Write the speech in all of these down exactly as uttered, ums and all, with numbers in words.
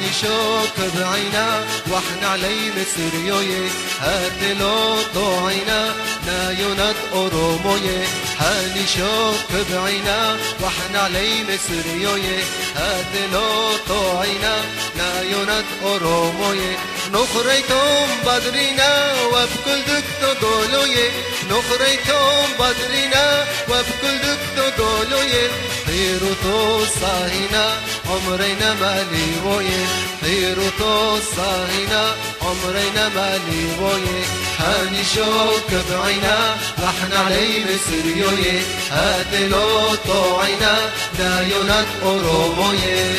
حاني شوك بعينا واحنا علي مسريوي هات لو طوعينا نايونات أوروموي حاني شوك بعينا واحنا علي مسريوي هات لو طوعينا نايونات أوروموي نخريتم بدرنا وبكل دكتو دولوي نخريتم بدرنا وبكل دكتو دولوي حيرو تو صاهنا عمرنا مالي ويه حيرو تو صاهنا عمرنا مالي ويه حاني شوك بعينا واحنا علي مسريوي هات لو طوعينا نايونات أوروموي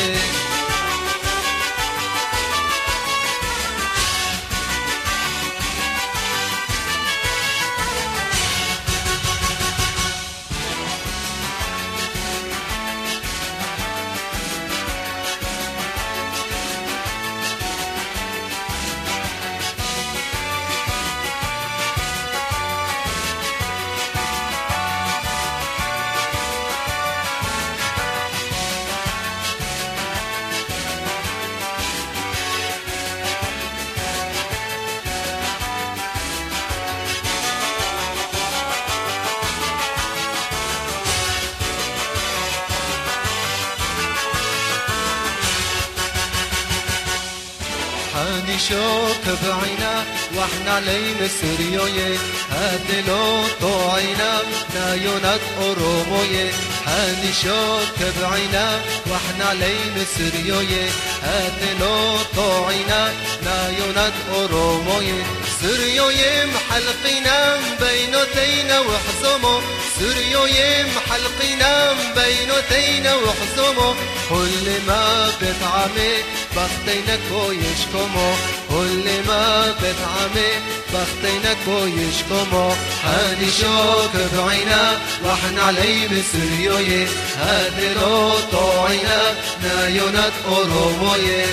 حاني شوك بعينا واحنا علي مسريوي هات لو طوعينا نايونات أوروموي حاني شوك بعينا واحنا علي مسريوي هات لو طوعينا نايونات أوروموي سريوي محلقينا بينوتينا وحزمو سريوي محلقينا بينوتينا وحزمو كل ما بتعمي بختينك ويشكمو كل ما بتعمي بختينك ويشكمو حاني شوك بعينا واحنا علي مسريوي هات لو طوعينا نايونات أوروموي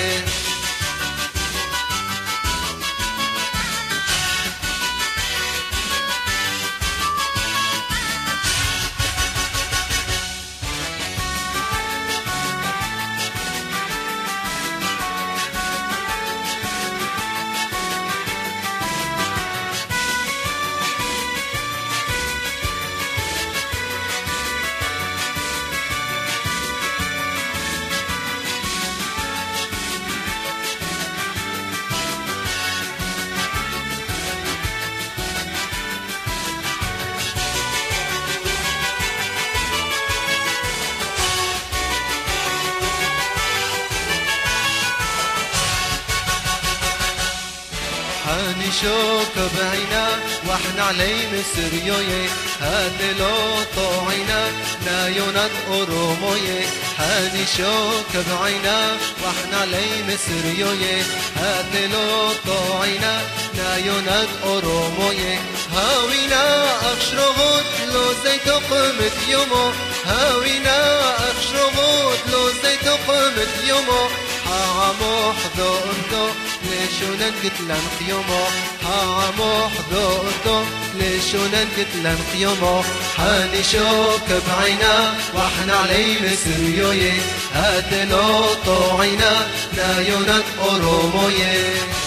حاني شوك بعينا واحنا علي مسريوي هات لو طوعينا نايونات أوروموي حاني شوك بعينا واحنا علي مسريوي هات لو طوعينا نايونات أوروموي هاوينا أخشرغوت لو زيتو قمت يومو هاوينا أخشرغوت لو زيتو قمت يومو حامو حذو انتو ليشونن قتلن قيومو حامو حذو انتو ليشونن قتلن قيومو حاني شوك بعينا واحنا علي مسريوي هات لو طوعينا نايونات أوروموي